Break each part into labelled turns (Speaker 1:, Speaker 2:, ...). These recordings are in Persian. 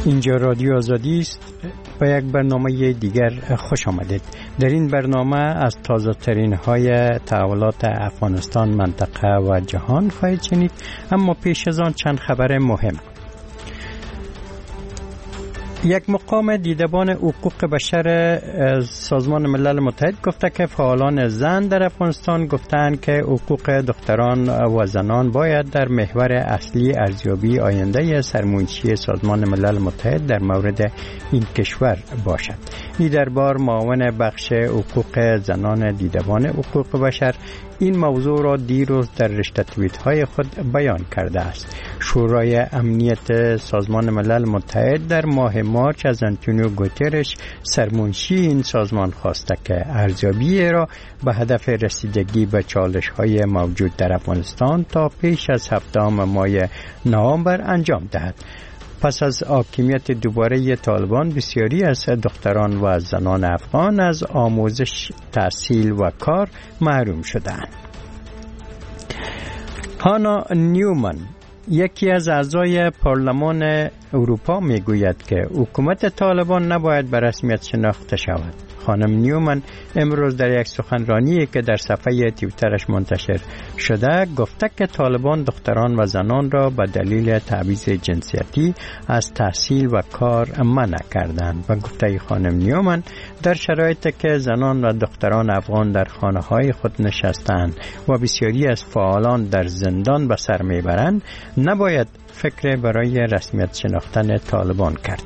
Speaker 1: اینجا رادیو آزادی است. با یک برنامه دیگر خوش آمدید. در این برنامه از تازه ترین های تحولات افغانستان، منطقه و جهان خواهید شنید، اما پیش از آن چند خبر مهم. یک مقام دیدبان حقوق بشر سازمان ملل متحد گفته که فعالان زن در افغانستان گفتند که حقوق دختران و زنان باید در محور اصلی ارزیابی آینده سرمنشی سازمان ملل متحد در مورد این کشور باشد. این دربار معاون بخش حقوق زنان دیدبان حقوق بشر این موضوع را دیروز در رشته توییت‌های خود بیان کرده است. شورای امنیت سازمان ملل متحد در ماه مارچ از آنتونیو گوترش سرمنشی این سازمان خواسته که ارزیابی را به هدف رسیدگی به چالش‌های موجود در افغانستان تا پیش از 7 ماه نوامبر انجام دهد. پس از حاکمیت دوباره طالبان، بسیاری از دختران و زنان افغان از آموزش، تحصیل و کار محروم شدند. هانا نیومن، یکی از اعضای پارلمان اروپا، میگوید که حکومت طالبان نباید به رسمیت شناخته شود. خانم نیومن امروز در یک سخنرانی که در صفحه توییترش منتشر شده گفته که طالبان دختران و زنان را به دلیل تبعیض جنسیتی از تحصیل و کار منع کردند. و گفته خانم نیومن در شرایطی که زنان و دختران افغان در خانه‌های خود نشستند و بسیاری از فعالان در زندان به سر میبرند، نباید فکر برای رسمیت شناختن طالبان کرد.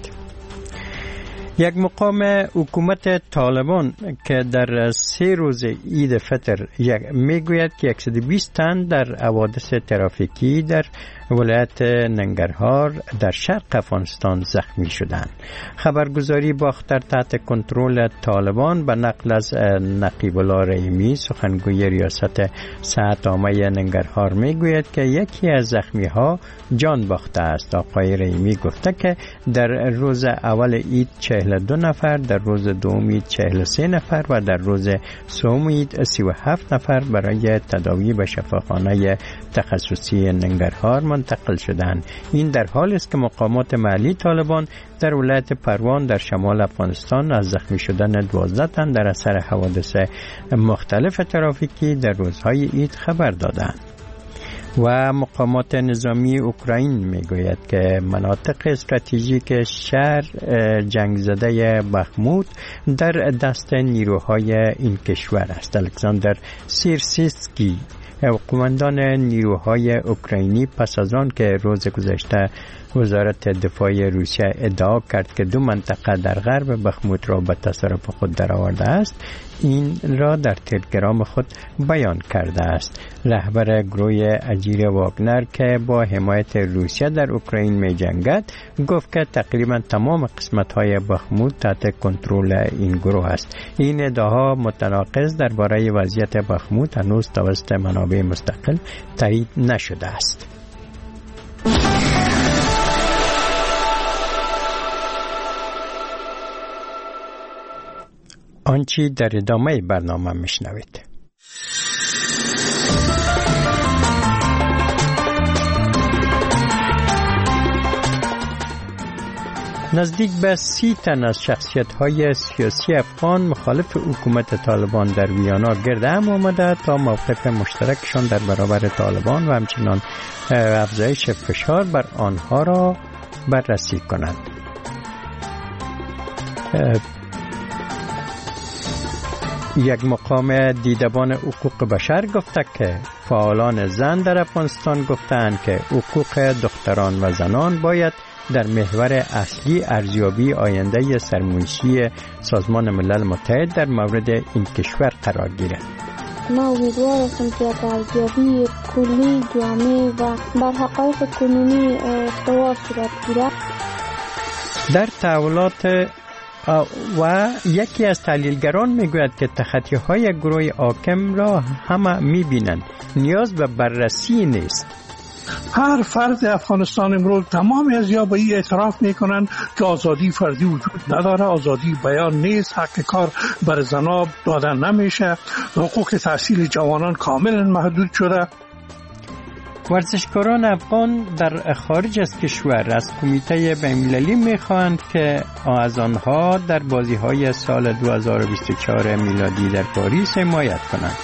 Speaker 1: یک مقام حکومت طالبان که در 3 روز عید فطر میگوید که 120 تن در حوادث ترافیکی در ولایت ننگرهار در شرق افغانستان زخمی شدند. خبرگزاری باختر تحت کنترل طالبان به نقل از نقیب الله رحیمی، سخنگوی ریاست صحت عامه ننگرهار، میگوید که یکی از زخمی ها جان باخته است. آقای رحیمی گفته که در روز اول عید 42 نفر، در روز دوم عید 43 نفر و در روز سوم عید 37 نفر برای تداوی به شفاخانه تخصصی ننگرهار منتقل شدند. این در حالی است که مقامات محلی طالبان در ولایت پروان در شمال افغانستان از زخمی شدن 12 تن در اثر حوادث مختلف ترافیکی در روزهای عید خبر دادند. و مقامات نظامی اوکراین میگوید که مناطق استراتژیک شهر جنگ زده بخموت در دست نیروهای این کشور است. الکساندر سیرسیسکی، قماندان نیروهای اوکراینی، پس از آن که روز گذشته وزارت دفاع روسیه ادعا کرد که 2 منطقه در غرب بخموت را به تصرف خود درآورده است، این را در تلگرام خود بیان کرده است. رهبر گروه اجیر واگنر که با حمایت روسیه در اوکراین می جنگد گفت که تقریبا تمام قسمت‌های بخموت تحت کنترل این گروه است. این ادعاها متناقض درباره وضعیت بخموت هنوز توسط منابع مستقل تایید نشده است. آنچه در ادامه برنامه میشنوید. نزدیک به 30 تن از شخصیت‌های سیاسی افغان مخالف حکومت طالبان در ویانا گرد هم آمده تا موقف مشترکشان در برابر طالبان و همچنان افزایش فشار بر آنها را بررسی کنند. یک مقام دیدبان حقوق بشر گفته که فعالان زن در افغانستان گفتند که حقوق دختران و زنان باید در محور اصلی ارزیابی آینده سرمنشی سازمان ملل متحد در مورد این کشور قرار گیرد.
Speaker 2: ما امیدوار هستم که ارزیابی کلی، جامع و بر حقایق کنونی استوا صورت گیرد.
Speaker 1: در تحولات و یکی از تحلیلگران میگوید که تخطی‌های گروه حاکم را همه می‌بینند، نیاز به بررسی نیست.
Speaker 3: هر فرد افغانستان امروز تمامی از یا به این اعتراف میکنن که آزادی فردی وجود نداره، آزادی بیان نیست، حق کار بر زنان دادن نمیشه، حقوق تحصیل جوانان کاملا محدود شده.
Speaker 1: ورزشکاران افغان در خارج از کشور از کمیته بین‌المللی می‌خواهند که از آنها در بازی‌های سال 2024 میلادی در پاریس حمایت کنند.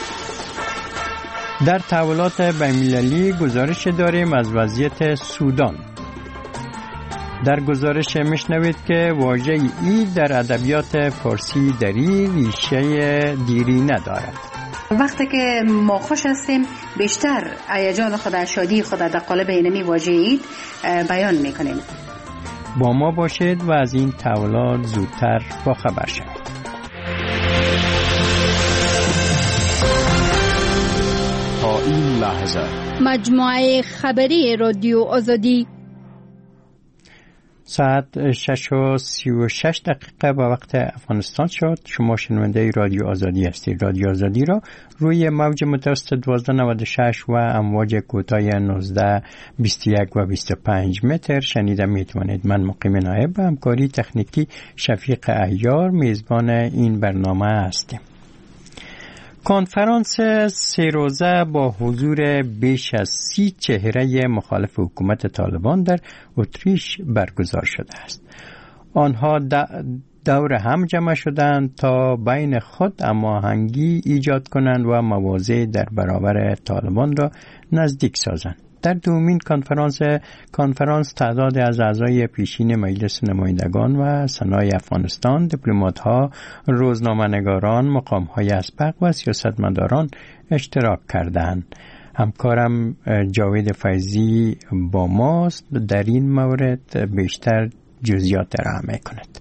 Speaker 1: در تحولات بین‌المللی گزارش داریم از وضعیت سودان. در گزارش میشنوید که واژه عید در ادبیات فارسی دری ریشه دیری ندارد.
Speaker 4: وقتی که ما خوش هستیم بیشتر هیجان خود، شادی خود در قالب اینمی واژه عید بیان میکنیم.
Speaker 1: با ما باشید و از این تحولات زودتر باخبر شوید.
Speaker 5: تا این لحظه
Speaker 6: مجموعه خبری رادیو آزادی
Speaker 1: ساعت 6:36 به وقت افغانستان شد. شما شنونده رادیو آزادی هستید. رادیو آزادی را روی موج متوسط 1296 و امواج کوتاه 19، 21 و 25 متر شنیده میتوانید. من مقیم نایب به همکاری تکنیکی شفیق احیار میزبان این برنامه هستیم. کنفرانس 3 روزه با حضور بیش از 30 چهره مخالف حکومت طالبان در اتریش برگزار شده است. آنها دور هم جمع شدند تا بین خود هماهنگی ایجاد کنند و مواضع در برابر طالبان را نزدیک سازند. در دومین کنفرانس تعداد از اعضای پیشین مجلس نمایندگان و سنای افغانستان، دیپلمات‌ها، روزنامه‌نگاران، مقام‌های اسبق و سیاستمداران اشتراک کردند. همکارم جاوید فیضی با ماست در این مورد بیشتر جزئیات ارائه می‌کند.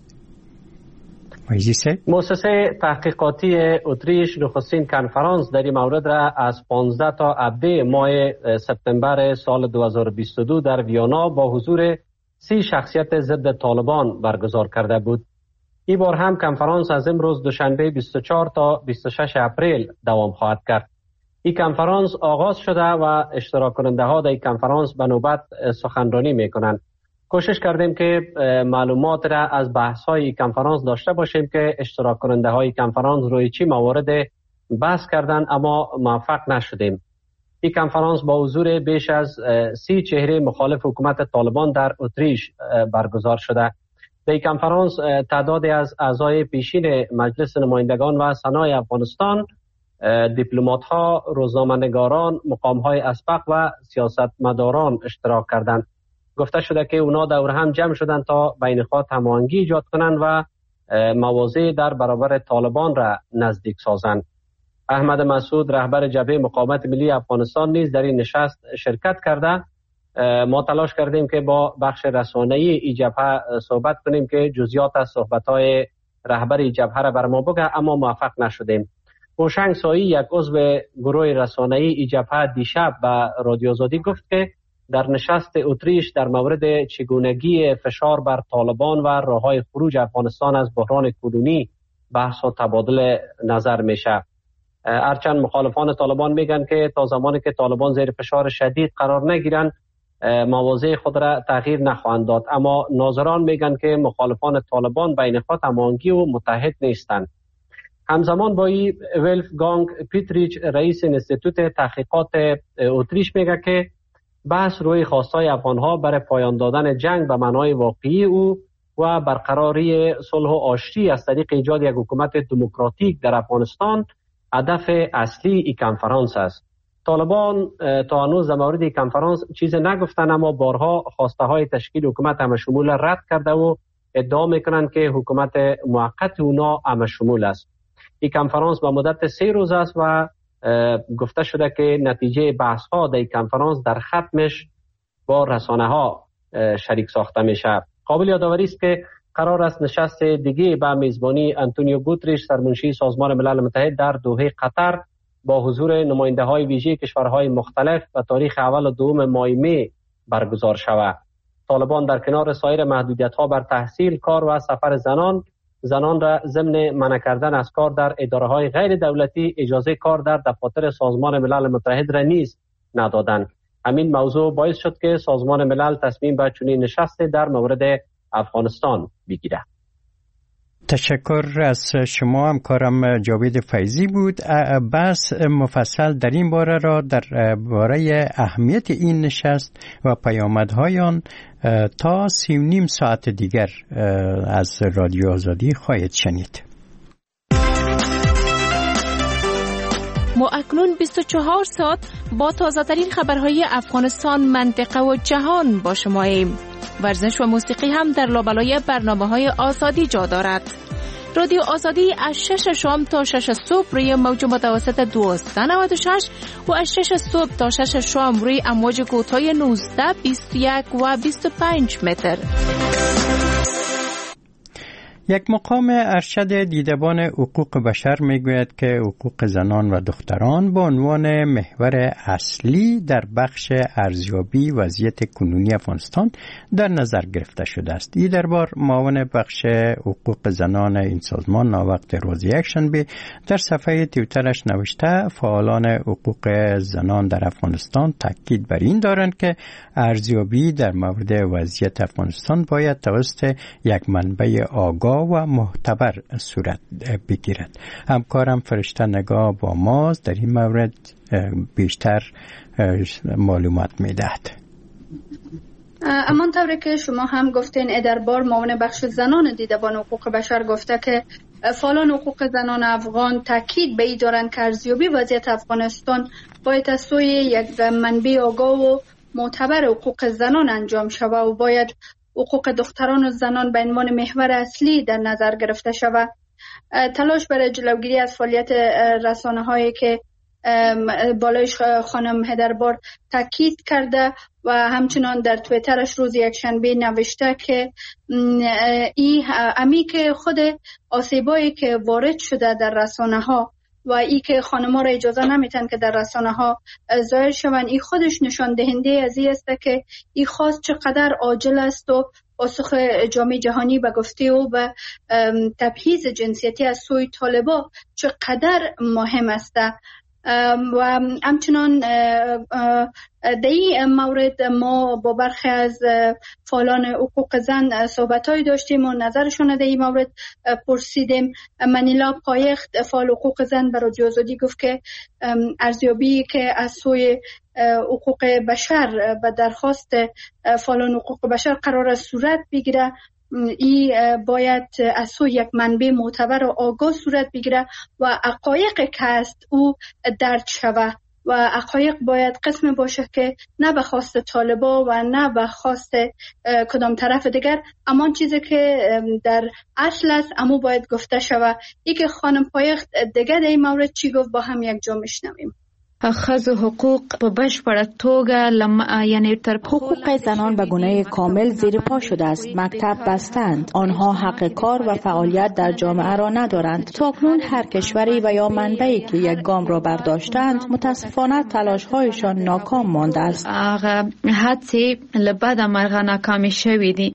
Speaker 7: مؤسسه تحقیقاتی اتریش نخستین کنفرانس در این مورد را از 15 تا 17 ماه سپتامبر سال 2022 در ویانا با حضور 30 شخصیت ضد طالبان برگزار کرده بود. این بار هم کنفرانس از امروز دوشنبه 24 تا 26 اپریل دوام خواهد کرد. این کنفرانس آغاز شده و اشتراک کننده ها در این کنفرانس به نوبت سخنرانی می کنند. کوشش کردیم که معلومات را از بحث های کنفرانس داشته باشیم که اشتراک کننده های کنفرانس روی چی موارد بحث کردن، اما موفق نشدیم. این کنفرانس با حضور بیش از 30 چهره مخالف حکومت طالبان در اتریش برگزار شده. در این کنفرانس تعدادی از اعضای پیشین مجلس نمایندگان و سنای افغانستان، دیپلمات ها، روزنامه‌نگاران، مقام های اسبق و سیاستمداران اشتراک کردند. گفته شده که اونا دور هم جمع شدن تا بین خود هماهنگی ایجاد کنند و مواضع در برابر طالبان را نزدیک سازند. احمد مسعود رهبر جبهه مقاومت ملی افغانستان نیز در این نشست شرکت کرده. ما تلاش کردیم که با بخش رسانه‌ای این جبهه صحبت کنیم که جزئیات از صحبت‌های رهبر این جبهه را بر ما بگه، اما موفق نشدیم. هوشنگ سایی، یک عضو گروه رسانه‌ای این جبهه، دیشب به رادیو آزادی گفت که در نشست اتریش در مورد چگونگی فشار بر طالبان و راههای خروج افغانستان از بحران کنونی بحث و تبادل نظر میشه. هرچند مخالفان طالبان میگن که تا زمانی که طالبان زیر فشار شدید قرار نگیرن مواضع خود را تغییر نخواهند داد، اما ناظران میگن که مخالفان طالبان بین خود هماهنگی و متحد نیستند. همزمان با این ولفگانگ پیتریچ رئیس انستیتوت تحقیقات اتریش میگه که بحث روی خواستهای افغانها برای پایان دادن جنگ به معنای واقعی او و برقراری صلح و آشتی از طریق ایجاد یک حکومت دموکراتیک در افغانستان هدف اصلی این کنفرانس است. طالبان تا هنوز در مورد این کنفرانس چیز نگفتن، اما بارها خواسته های تشکیل حکومت همشمول رد کرده و ادعا میکنند که حکومت موقت اونا همشمول است. این کنفرانس به مدت 3 روز است و گفته شده که نتیجه بحث ها در این کنفرانس در ختمش با رسانه ها شریک ساخته میشه. قابل یادآوری است که قرار است نشست دیگه به میزبانی آنتونیو گوتریش سرمنشی سازمان ملل متحد در دوحه قطر با حضور نماینده های ویژه کشورهای مختلف و تاریخ اول و دوم ماه می برگزار شود. طالبان در کنار سایر محدودیت ها بر تحصیل، کار و سفر زنان را ضمن منع کردن از کار در اداره های غیر دولتی اجازه کار در دفاتر سازمان ملل متحد را نیز ندادند. همین موضوع باعث شد که سازمان ملل تصمیم به چنین نشست در مورد افغانستان بگیرد.
Speaker 1: تشکر از شما. همکارم جاوید فیضی بود. بحث مفصل در این باره را در باره اهمیت این نشست و پیامدهای آن تا 3.5 ساعت دیگر از رادیو آزادی خواهید شنید.
Speaker 8: ما اکنون 24 ساعت با تازه‌ترین خبرهای افغانستان، منطقه و جهان با شماییم. ورزش و موسیقی هم در لابلای برنامه‌های آزادی جا دارد. رادیو آزادی از 6 شام تا 6 صبح روی موج متوسط 1296 و از 6 صبح تا 6 شام روی امواج کوتاه 19، 21 و 25 متر.
Speaker 1: یک مقام ارشد دیدبان حقوق بشر میگوید که حقوق زنان و دختران به عنوان محور اصلی در بخش ارزیابی وضعیت کنونی افغانستان در نظر گرفته شده است. این دربار معاون بخش حقوق زنان این سازمان ناوقت روز یکشنبه در صفحه توییترش نوشته فعالان حقوق زنان در افغانستان تاکید بر این دارند که ارزیابی در مورد وضعیت افغانستان باید توسط یک منبع آگاه و معتبر صورت بگیرد. همکارم فرشته نگاه با ماست در این مورد بیشتر معلومات میدهد.
Speaker 2: امان طوری که شما هم گفتین، دربار معاون بخش زنان دیدبان حقوق بشر گفته که فعالان حقوق زنان افغان تاکید به این دارند که ارزیابی وضعیت افغانستان باید از سوی یک منبع آگاه و معتبر حقوق زنان انجام شود و باید حقوق دختران و زنان به عنوان محور اصلی در نظر گرفته شود. تلاش برای جلوگیری از فعالیت رسانه‌هایی که بالایش خانم هدربار تاکید کرده و همچنان در توییترش روز یکشنبه نوشته که امی که خود آسیبایی که وارد شده در رسانه‌ها و ای که خانم‌ها را اجازه نمیتن که در رسانه‌ها ظاهر شوند، این خودش نشان دهنده از این است که این خواست چقدر عاجل است و پاسخ جامعه جهانی به گفته او به تبعیض جنسیتی از سوی طالبان چقدر مهم است. و همچنان در این مورد ما با برخی از فعالان حقوق زن صحبت‌هایی داشتیم و نظرشون در این مورد پرسیدیم. منیلا پایخت فعال حقوق زن به رادیو آزادی گفت که ارزیابی که از سوی حقوق بشر به درخواست فعالان حقوق بشر قرار است صورت بگیره، ای باید از سوی یک منبع معتبر و آگاه صورت بگیره و حقایق که است او درک شود و حقایق باید قسم باشه که نه به خواست طالبا و نه به خواست کدام طرف دیگر، اما چیزی که در اصل است امو باید گفته شود. ای که خانم پایخت دیگه در این مورد چی گفت با هم یک جا میشنویم.
Speaker 9: ښځو حقوق په بشپړه توګه یعنی تر
Speaker 10: حقوق زنان به گونه کامل زیر پا شده است. مکتب بستند. آنها حق کار و فعالیت در جامعه را ندارند. تاکنون هر کشوری و یا منبعی که یک گام را برداشتند متاسفانه تلاش‌هایشان ناکام مانده است.
Speaker 9: هغه هڅې له بده مرغه ناکامې شوې دي.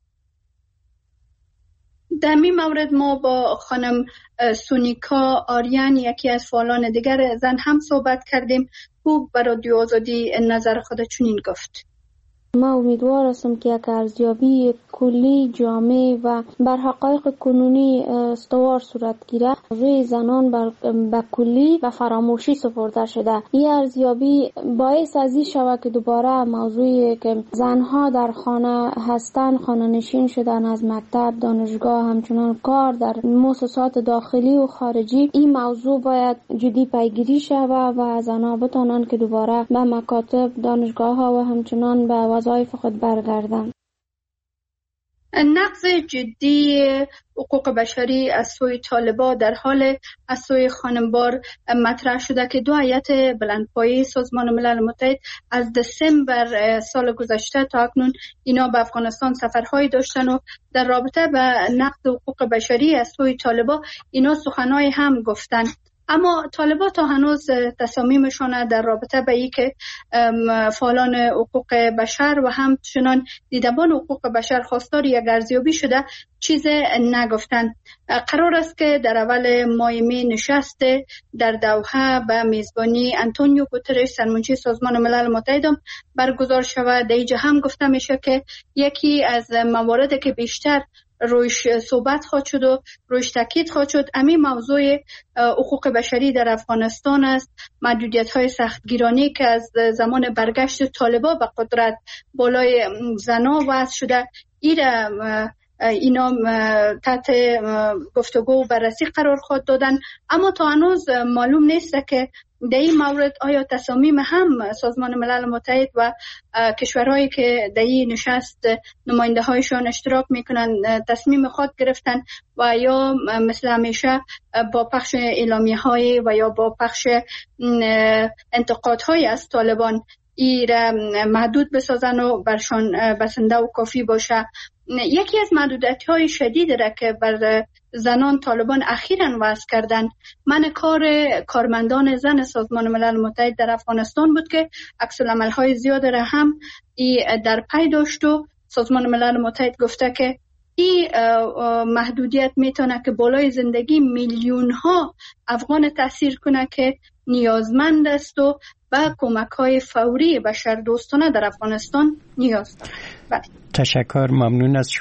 Speaker 2: در این مورد ما با خانم سونیکا آریان یکی از فعالان دیگر زن هم صحبت کردیم. او به رادیو آزادی نظر خود چنین گفت: ما امیدوار هستم که یک ارزیابی کلی جامع و بر حقایق کنونی استوار صورت گیره روی زنان به کلی و فراموشی سپرده شده. این ارزیابی باعث از این شود که دوباره موضوعی که زنها در خانه هستند، خانه نشین شدن از مکتب، دانشگاه، همچنان کار در مؤسسات داخلی و خارجی، این موضوع باید جدی پیگیری شود و زنها بتوانند که دوباره به مکاتب، دانشگاه ها و همچنان به وظایف خود برگردند. نقض جدی حقوق بشری از سوی طالبان در حال از سوی خانمبار مطرح شده که دو هیئت بلندپایه سازمان ملل متحد از دسامبر سال گذشته تا اکنون اینا به افغانستان سفرهایی داشتن و در رابطه به نقض حقوق بشری از سوی طالبان اینا سخنهای هم گفتن. اما طالبان تا هنوز تصامیمشان در رابطه به این که فعالان حقوق بشر و همچنان دیدبان حقوق بشر خواستار یک ارزیابی شده چیز نگفتند. قرار است که در اول ماه می نشست در دوحه به میزبانی انتونیو گوترش سرمنشی سازمان ملل متحد برگزار شود. در اینجا هم گفته میشه که یکی از مواردی که بیشتر رویش صحبت خواهد شد و رویش تاکید خواهد شد. همین موضوع حقوق بشری در افغانستان است. محدودیت‌های سختگیرانه که از زمان برگشت طالبان به قدرت بالای زنا وضع شده، اینا تحت گفتگو و بررسی قرار خواهد دادن. اما تا هنوز معلوم نیست که در این مورد آیا تصامیم هم سازمان ملل متحد و کشورهایی که در این نشست نماینده هایشان اشتراک میکنن تصمیم خود گرفتن و یا مثل همیشه با پخش اعلامیه های و یا با پخش انتقاد های از طالبان را محدود بسازن و برشان بسنده و کافی باشه. یکی از محدودیت‌های شدید را که بر زنان طالبان اخیراً وضع کردن منع کار کارمندان زن سازمان ملل متحد در افغانستان بود که عکس العمل‌های زیاد را هم در پی داشت و سازمان ملل متحد گفته که این محدودیت میتونه که بالای زندگی میلیون ها افغان تاثیر کنه که نیازمند است و به کمک‌های فوری بشردوستانه در افغانستان نیاز دارد. بله.
Speaker 1: تشکر، ممنون از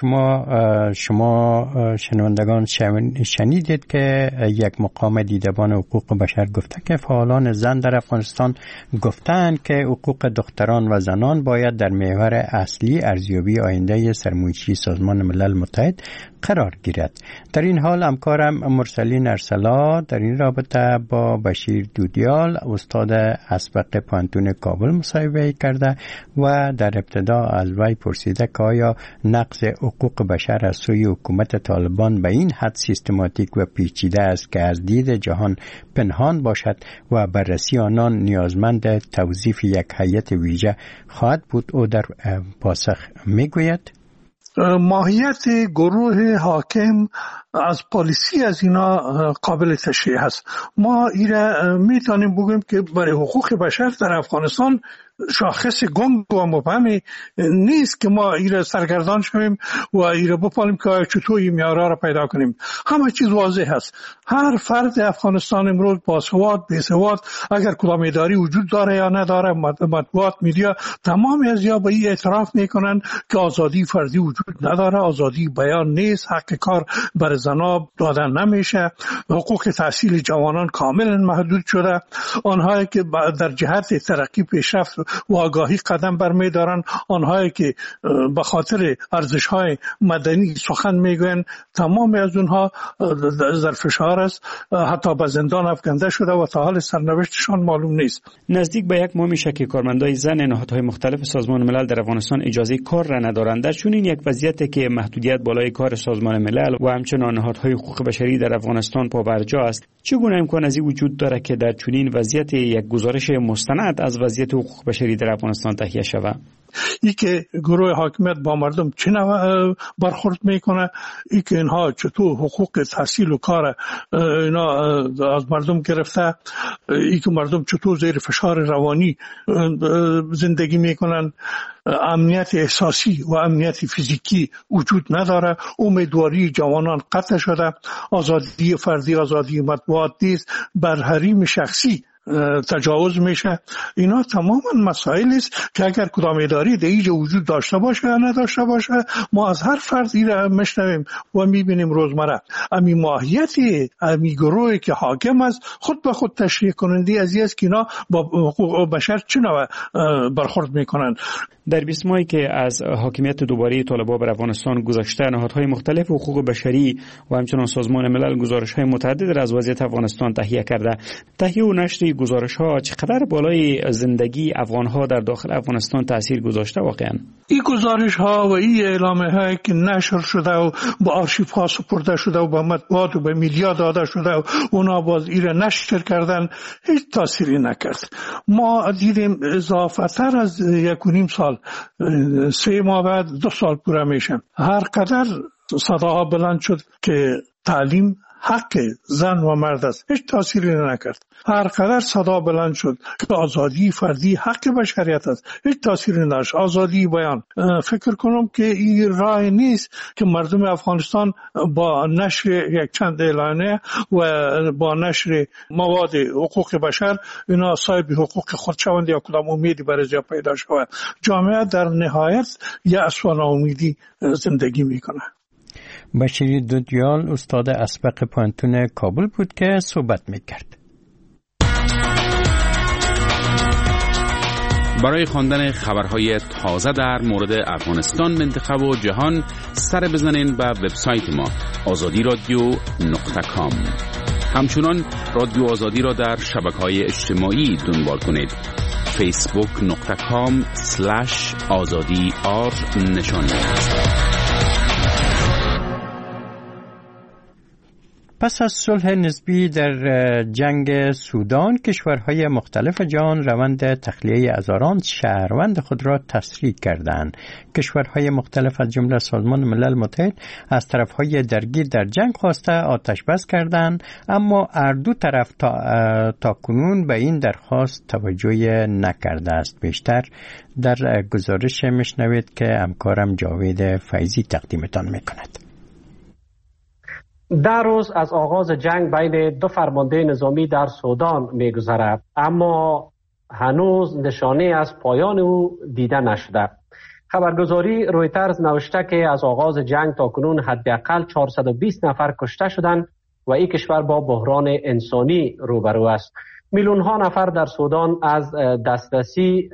Speaker 1: شما شنوندگان شنیدید که یک مقام دیدبان حقوق بشر گفته که فعالان زن در افغانستان گفتند که حقوق دختران و زنان باید در محور اصلی ارزیابی آینده سرمایه‌ای سازمان ملل متحد قرار گیرد. در این حال همکارم مرسلین ارسلا در این رابطه با بشیر دودیال استاد اسبق پانتون کابل مصاحبه کرده و در ابتدا از وی پرسیده که آیا نقض حقوق بشر از سوی حکومت طالبان به این حد سیستماتیک و پیچیده است که از دید جهان پنهان باشد و بررسی آنان نیازمند توظیف یک هیئت ویژه خواهد بود. او در پاسخ میگوید
Speaker 3: ماهیت گروه حاکم از پالیسی از اینا قابل تشریح است. ما ایره میتونیم بگیم که برای حقوق بشر در افغانستان شاخص گنگ و مبهمی نیست که ما ایره سرگردان شویم و ایره بپالیم که چطور این معیارها را پیدا کنیم. همه چیز واضح است. هر فرد افغانستان امروز باسواد بیسواد اگر کدام اداری وجود داره یا نداره، مطبوعات میدیا تمامی از یا به این اعتراف میکنن که آزادی فردی وجود نداره، آزادی بیان نیست، حق کار بر زنا دادن نمیشه، حقوق تحصیل جوانان کاملا محدود شده، آنهایی که در جهت ترقی پیشرفت و آگاهی قدم برمی‌دارن، آنهایی که به خاطر ارزش‌های مدنی سخن میگوین تمام از اونها در فشار است، حتی به زندان افکنده شده و تا حال سرنوشتشان معلوم نیست.
Speaker 11: نزدیک به یک ماه میشه که کارمندای زن نهادهای مختلف سازمان ملل در افغانستان اجازه کار را ندارند. در چنین یک وضعیتی که محدودیت بالای کار سازمان ملل و همچنین نهادهای حقوق بشری در افغانستان پابرجا است، چگونه امکاناتی وجود دارد که در چنین وضعیت یک گزارش مستند از وضعیت حقوق بشری در افغانستان تهیه شود؟
Speaker 3: ای که گروه حاکمیت با مردم چه نوع برخورد میکنه، ای که اینها چطور حقوق تحصیل و کار اینا از مردم گرفته، ای که مردم چطور زیر فشار روانی زندگی میکنن، امنیت احساسی و امنیت فیزیکی وجود نداره، امیدواری جوانان قطع شده، آزادی فردی، آزادی مطبوعات نیست، بر حریم شخصی تجاوز میشه. اینا تماما مسائل است که اگر کدام اداری در اینجا وجود داشته باشه یا نداشته باشه ما از هر فرد ایره میشنویم و میبینیم روزمره. امی ماهیت امی گروهی که حاکم است خود به خود تشریح کننده از این است که اینا با حقوق بشر چه نوع برخورد میکنن.
Speaker 11: در 20 ماهی که از حاکمیت دوباره طالبان بر افغانستان گذشته، نهادهای مختلف حقوق بشری و همچنین سازمان ملل گزارش‌های متعدد از وضعیت افغانستان تهیه کرده. تهیه و نشر گزارش‌ها چقدر بالای زندگی افغان‌ها در داخل افغانستان تاثیر گذاشته واقعا؟
Speaker 3: این گزارش‌ها و این اعلامیه‌هایی که نشر شده و با آرشیوها سپرده شده و به مطبوعات و به میدیا داده شده و اونا باز این نشر کردن هیچ تأثیری نکرد. ما دیدیم اضافتر از 1.5 سال 3 ماه بعد 2 سال پوره میشه، هر قدر صداها بلند شد که تعلیم حق زن و مرد است، هیچ تأثیری نکرد. هر قدر صدا بلند شد که آزادی فردی حق بشریت است، هیچ تأثیری نداشت. آزادی بیان، فکر کنم که این راه نیست که مردم افغانستان با نشر یک چند اعلانیه و با نشر مواد حقوق بشر اینا صاحب حقوق خود شوند یا کدام امیدی برای جا پیدا شود. جامعه در نهایت یأس و ناامیدی زندگی میکنه.
Speaker 1: بشیر دودیال استاد اسبق پانتون کابل بود که صحبت میکرد.
Speaker 5: برای خواندن خبرهای تازه در مورد افغانستان، منطقه و جهان سر بزنین به وبسایت ما azadiradio.com. همچنان رادیو آزادی را در شبکه‌های اجتماعی دنبال کنید. facebook.com/azadi_r
Speaker 1: پس از صلح نسبی در جنگ سودان، کشورهای مختلف جهان روند تخلیه هزاران شهروند خود را تسریع کردند. کشورهای مختلف از جمله سازمان ملل متحد از طرفهای درگیر در جنگ خواسته آتش بس کردند، اما هر دو طرف تا کنون به این درخواست توجه نکرده است. بیشتر در گزارش میشنوید که همکارم جاوید فیضی تقدیمتان میکند.
Speaker 7: در روز از آغاز جنگ بین دو فرمانده نظامی در سودان می‌گذرد، اما هنوز نشانه از پایان او دیده نشده. خبرگزاری رویترز نوشته که از آغاز جنگ تا کنون حداقل 420 نفر کشته شدند و این کشور با بحران انسانی روبرو است. میلیون‌ها نفر در سودان از دسترسی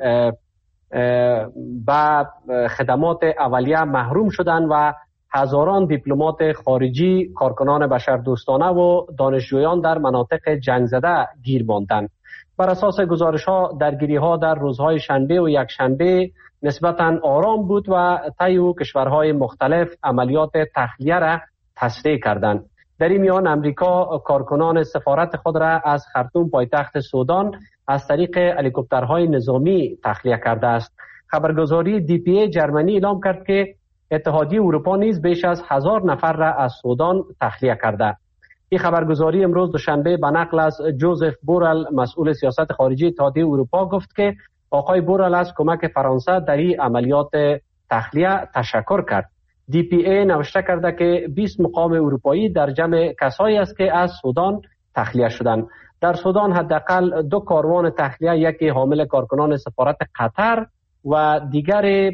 Speaker 7: به خدمات اولیه محروم شدند و هزاران دیپلمات خارجی، کارکنان بشردوستانه و دانشجویان در مناطق جنگ زده گیر ماندند. بر اساس گزارش‌ها درگیری‌ها در روزهای شنبه و یکشنبه نسبتاً آرام بود و طی کشورهای مختلف عملیات تخلیه را تسریع کردند. در این میان امریکا کارکنان سفارت خود را از خرطوم پایتخت سودان از طریق هلیکوپترهای نظامی تخلیه کرده است. خبرگزاری DPA جرمنی اعلام کرد که اتحادیه اروپا نیز بیش از 1000 نفر را از سودان تخلیه کرده. این خبرگزاری امروز دوشنبه به نقل از جوزف بورل مسئول سیاست خارجی اتحادیه اروپا گفت که آقای بورل از کمک فرانسه در این عملیات تخلیه تشکر کرد. DPA نوشته کرده که 20 مقام اروپایی در جمع کسایی است که از سودان تخلیه شدند. در سودان حداقل 2 کاروان تخلیه، یکی حامل کارکنان سفارت قطر و دیگر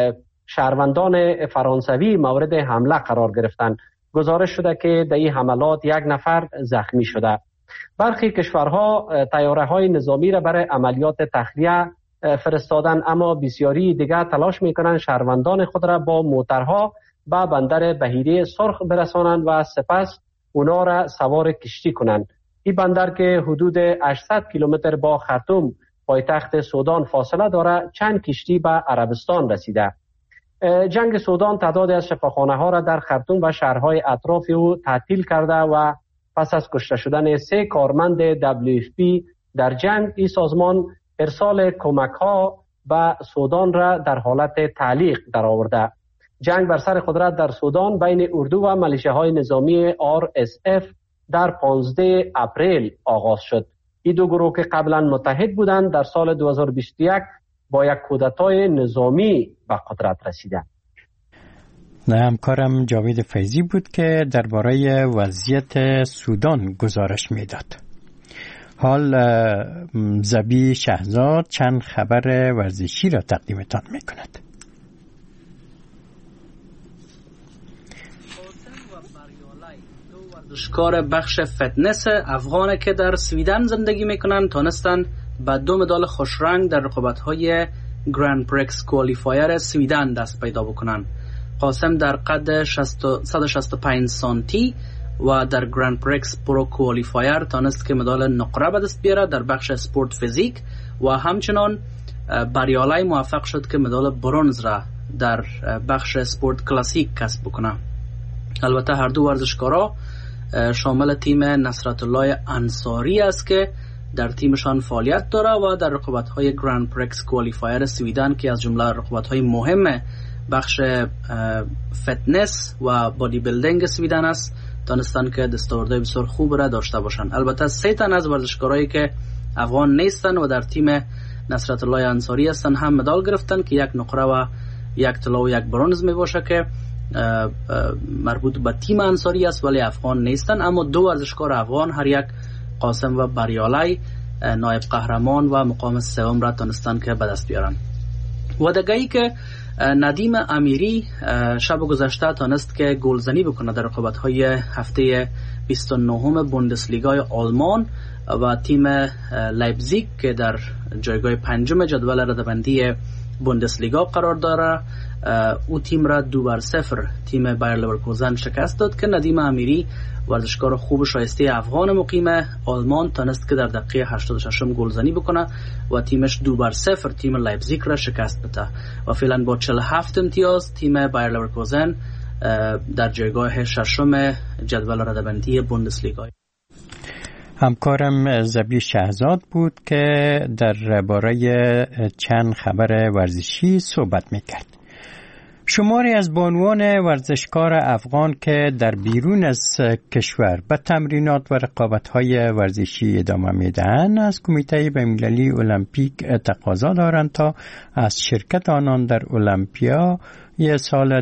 Speaker 7: شهروندان فرانسوی مورد حمله قرار گرفتند. گزارش شده که در این حملات 1 نفر زخمی شده. برخی کشورها طیاره‌های نظامی را برای عملیات تخلیه فرستادن، اما بسیاری دیگر تلاش میکنند شهروندان خود را با موترها به بندر بحیره سرخ برسانند و سپس اونا را سوار کشتی کنند. این بندر که حدود 800 کیلومتر با خرطوم پایتخت سودان فاصله دارد، چند کشتی به عربستان رسیده. جنگ سودان تعدادی از شفاخانه‌ها را در خرطوم و شهرهای اطراف او تعطیل کرده و پس از کشته شدن 3 کارمند WFP در جنگ، این سازمان ارسال کمک‌ها به سودان را در حالت تعلیق درآورده. جنگ بر سر قدرت در سودان بین اردو و ملیشه‌های نظامی RSF در 15 اپریل آغاز شد. این دو گروه که قبلا متحد بودند در سال 2021 با یک کودتای نظامی به قدرت رسیدند.
Speaker 1: همکارم جاوید فیضی بود که درباره وضعیت سودان گزارش میداد. حال زبی شهزاد چند خبر ورزشی را تقدیمتان میکند.
Speaker 12: ورزشکار بخش فتنس افغانه که در سویدن زندگی میکنند تانستند به 2 مدال خوشرنگ در رقابت‌های گرند پرکس کوالیفایر سویدن دست پیدا بکنند. قاسم در قد 165 سانتی و در گرند پرکس پرو کوالیفایر تانست که مدال نقره به دست بیاره در بخش سپورت فیزیک و همچنان بریالای موفق شد که مدال برنز را در بخش سپورت کلاسیک کسب بکنه. البته هر دو ورزشکارا شامل تیم نصرت الله انصاری است که در تیمشان فعالیت داره و در رقابت‌های گرند پرکس کوالیفایر سویدن که از جمله رقابت‌های مهم بخش فتنس و بادی بیلدینگ سویدن است دانستن که دستاوردهای بسیار خوب را داشته باشند. البته 3 تن از ورزشکارایی که افغان نیستن و در تیم نصرت الله انصاری هستن هم مدال گرفتن که 1 نقره و 1 طلا و 1 برنز می باشه که مربوط به تیم انصاری است ولی افغان نیستن، اما 2 ورزشکار افغان هر یک قاسم و بریالای نایب قهرمان و مقام 3 را تونستن که به دست بیارن. و دگه‌ای که ندیم امیری شب گذشته تانست که گلزنی بکنه در رقابت‌های هفته 29 بوندسلیگای آلمان و تیم لایپزیگ که در جایگاه پنجم جدول رده‌بندی بوندسلیگا قرار داره او تیم را 2-0 تیم بایر لورکوزن شکست داد که ندیم امیری ورزشکار خوب شایسته افغان مقیم آلمان تانست که در دقیقه 86 گلزنی بکنه و تیمش 2-0 تیم لایپزیگ را شکست بده و فعلا با 47 امتیاز تیم بایر لورکوزن در جایگاه ششم جدول رده‌بندی بوندسلیگا.
Speaker 1: همکارم زبیر شهزاد بود که در باره چند خبر ورزشی صحبت میکرد. شماری از بانوان ورزشکار افغان که در بیرون از کشور به تمرینات و رقابت‌های ورزشی ادامه میدهند از کمیته بین‌المللی المپیک تقاضا دارند تا از شرکت آنان در المپیا سال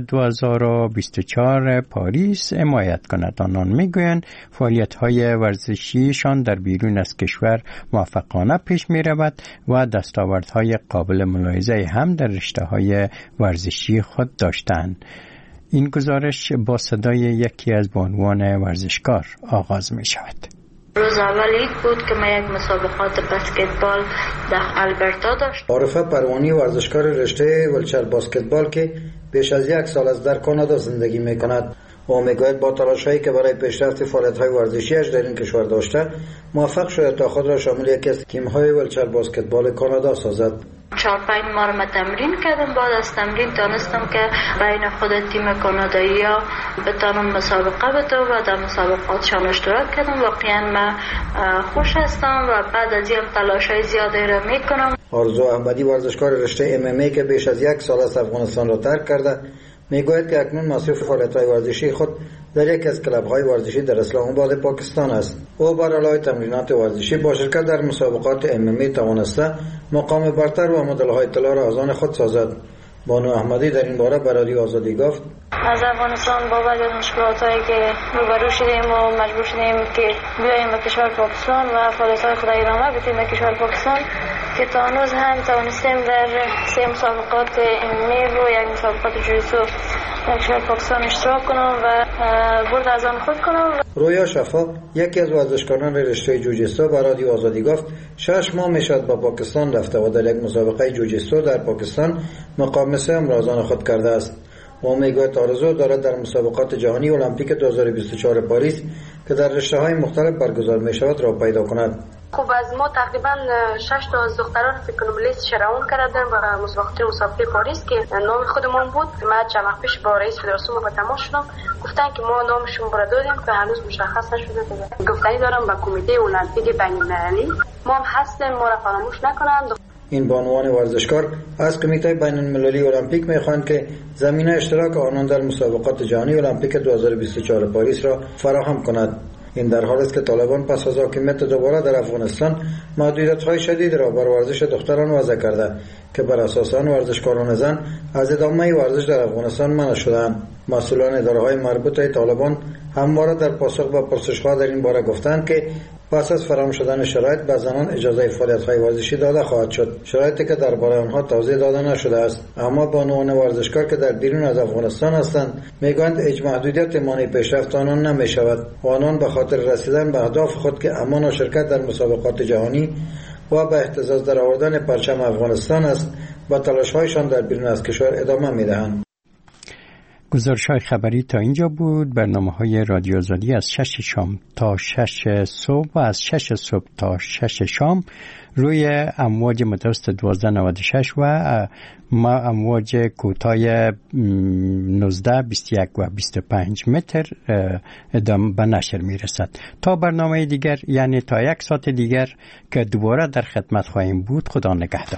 Speaker 1: 2024 پاریس حمایت کند. آنان میگویند فعالیت‌های ورزشیشان در بیرون از کشور موفقانه پیش می‌رود و دستاوردهای قابل ملاحظه هم در رشته‌های ورزشی خود داشتند. این گزارش با صدای یکی از بانوان ورزشکار آغاز می‌شود.
Speaker 13: روز اول بود که من یک مسابقات بسکتبال در البرتا داشت.
Speaker 14: عارفه پروانی ورزشکار رشته ولچر بسکتبال که بیش از 1 سال از در کانادا زندگی می‌کند و میگوید با تلاش‌هایی که برای پیشرفت فعالیت‌های ورزشی‌اش در این کشور داشته موفق شد تا خود را شامل یکی از تیم‌های ولچر بسکتبال کانادا سازد.
Speaker 13: 4-5 ماه ما تمرین کردم. بعد از تمرین تانستم که بین خود تیم کانادایی‌ها بتانم مسابقه بده و در مسابقاتشان اشتراک کردم. واقعا من خوش هستم و بعد از این تلاش‌های زیادی را میکنم.
Speaker 14: آرزو احمدی ورزشکار رشته MMA که بیش از 1 سال از افغانستان را ترک کرده میگوید که اکنون مصروف فعالیت‌های ورزشی خود در یک از کلب‌های ورزشی در اسلام آباد پاکستان است. او بر علاوه تمرینات ورزشی با شرکت در مسابقات MMA توانسته مقام برتر و مدل‌های طلا را از آن خود سازد. بانو احمدی در این باره به رادیو آزادی گفت:
Speaker 13: از افغانستان با بعض از مشکلات‌هایی که روبرو شدیم و مجبور شدیم که بیاییم به کشور پاکستان و فعالیت‌های خود ادامه بدیم در کشور پاکستان که تا هنوز هم توانستیم در 3 مسابقات MMA و 1 مسابقات جوجیتسو در کشور پاکستان اشتراک کنم و برد از آن خود کنم.
Speaker 14: رویا شفا یکی از ورزشکاران رشته جوجیتسو به رادیو آزادی گفت 6 ماه میشد به پاکستان رفته و در یک مسابقه جوجیتسو در پاکستان مقام 3 را از خود کرده است. و میگوید آرزو دارد در مسابقات جهانی المپیک 2024 پاریس که در رشته‌های مختلف برگزار می‌شود را پیدا کند.
Speaker 15: خب از ما تقریبا 6 تا از دختران فکر کنم لیست شراون کردن برای مسابقه پاریس که نام خودمون بود. ما چند وقت پیش با رئیس فدراسیون با تماس شدم، گفتن که ما نامشون برای دادیم که هنوز مشخص نشده. گفتنی دارم با کمیته المپیک بین‌المللی ما هم هستیم، ما را فراموش نکنند.
Speaker 14: این بانوان ورزشکار از کمیته بین‌المللی المپیک می‌خواهند که زمینه اشتراک آنان در مسابقات جهانی المپیک 2024 پاریس را فراهم کند. این در حالی است که طالبان پس از حاکمیت دوباره در افغانستان محدودیت‌های شدید را بر ورزش دختران وضع کرده که بر اساس آن ورزشکاران زن از ادامه ورزش در افغانستان منع شدند. مسئولان اداره‌های مربوطه طالبان همواره در پاسخ به پرسش‌ها در این باره گفتند که پس از فراهم شدن شرایط به زنان اجازه فعالیت‌های ورزشی داده خواهد شد، شرایطی که درباره آنها توضیح داده نشده است. اما بانوان ورزشکار که در بیرون از افغانستان هستند میگویند هیچ محدودیت مانع پیشرفت آنان نمی‌شود و آنان به خاطر رسیدن به اهداف خود که امان و شرکت در مسابقات جهانی و به اهتزاز در آوردن پرچم افغانستان است با تلاش‌هایشان در بیرون از کشور ادامه می‌دهند.
Speaker 1: گزارش‌های خبری تا اینجا بود. برنامه‌های رادیو آزادی از 6 شام تا 6 صبح و از 6 صبح تا 6 شام روی امواج متوسط 1296 و امواج کوتاه 19 21 و 25 متر ادامه به نشر میرسد. تا برنامه دیگر، یعنی تا 1 ساعت دیگر که دوباره در خدمت خواهیم بود. خدا نگهدار.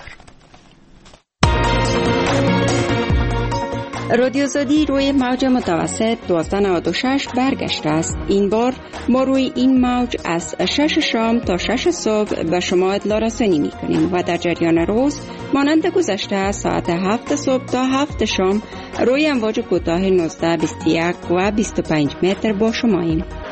Speaker 16: رادیو آزادی روی موج متوسط 1296 برگشته است. این بار ما روی این موج از 6 شام تا 6 صبح به شما اطلاع رسانی می‌کنیم و در جریان روز مانند گذشته ساعت 7 صبح تا 7 شام روی امواج کوتاه 19 21 و 25 متر با شماییم.